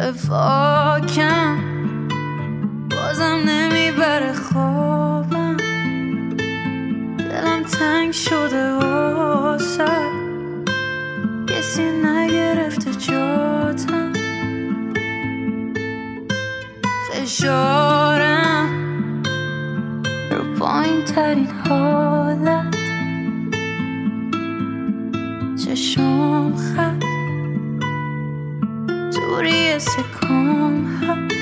وفاکم بازم نمیبره خوابم، دلم تنگ شده واسه کسی نگرفته جاتم، فشارم رو پایین ترین حالت، چشم خط توری سکام هست.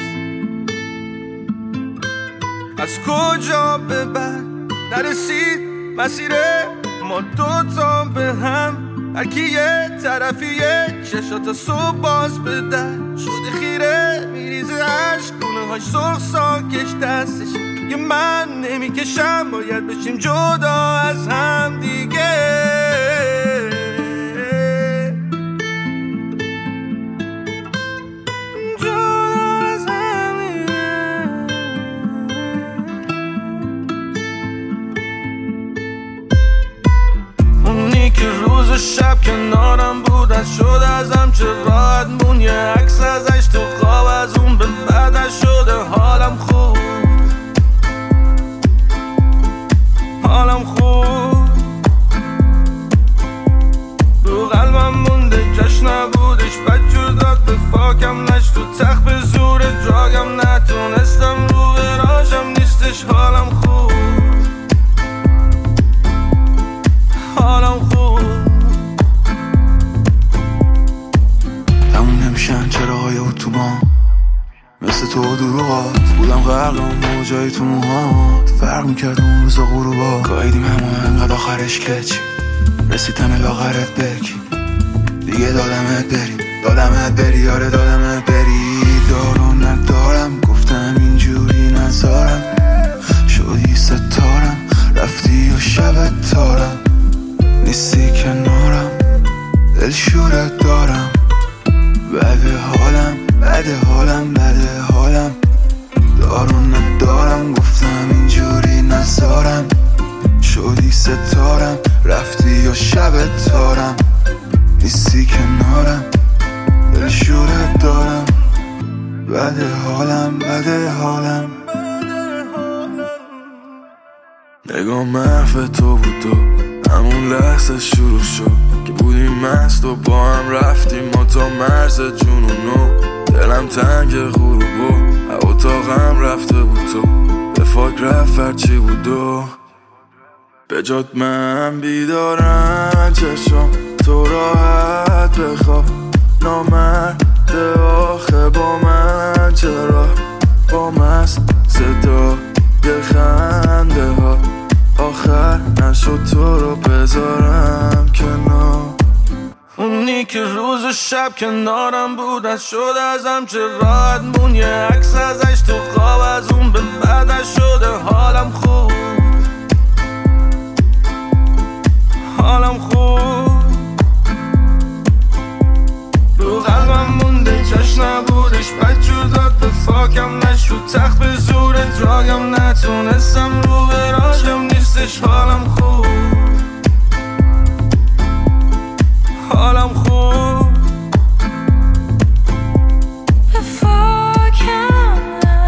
از کجا به بعد نرسید مسیر ما دوتا به هم، هرکی یه طرفیه چشاتا صبح باز به در شده خیره میریزه عشق، گونه هاش سرخ ساکش دستش که من نمیکشم، باید بشیم جدا از هم دیگه. که روز و شب کنارم بود از شد ازم چه راحت مون، یه عکس ازش تو خواب از اون به بعدش شده حالم خوب، حالم خوب. رو قلبم مونده جاش نبودش، بدجور داد به فاکم نشت تو تخت به زور جاگم، نتونستم رو براشم نیستش حالم خوب، حالم خوب. تموم نمیشن چراغای اتوبان مثل تو دروغات، بودم غرق اون موجای تو موهات، فرق میکرد اون روزا غروبا، قایدیم همه انقدر آخرش کچی رسیدن لاغرت بکی دیگه، دادمت بری آره دادمت بری، دارو ندارم گفتم اینجوری نزارم، شدی ستارم رفتی و شبت تارم، نیستی کنارم دل شورت دارم، بده حالم دارو ندارم گفتم اینجوری نزارم، شدی ستارم رفتی و شبت تارم، نیستی کنارم دل شورت دارم، بده حالم. نگاه محو تو بود تو همون لحظه شروع شد که بودیم مست و با هم رفتیم ما تا مرز جنونو، دلم تنگ غروبو اتاقم رفته بود تو به فاک رفت هرچی بود و به جات من بیدارم، چشم تو راحت بخواب، نامرده آخه با من چرا با مست صدای خنده ها آخر نشد تو رو بذارم کنار، اونی که روز و شب کنارم بود از شد ازم چه راحت مون، یه عکس ازش تو خواب از اون به بعدش شده حالم خوب، حالم خوب. رو قلبم مونده جاش نبودش، بدجور داد به فاکم نشد تو تخت به زور جاگم، نتونستم رو براشم نیستش حالم خوب، حالم خوب. وفاکم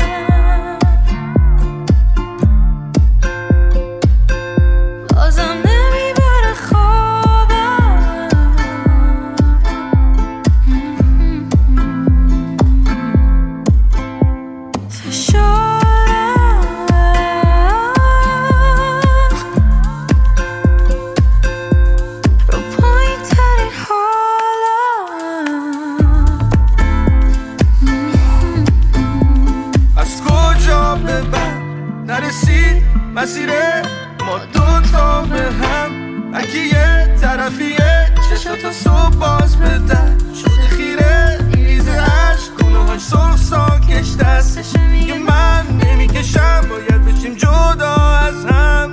بازم نمیبره خوابم، فشارم رو پایین ترین حالم. از کجا به بعد نرسید مسیر ما دوتا به هم، هرکی یه طرفیه چشاتا صبح باز به در شده خیره میریزه عشق، گونه هاش سرخ ساکش دستش که من نمیکشم، باید بشیم جدا از هم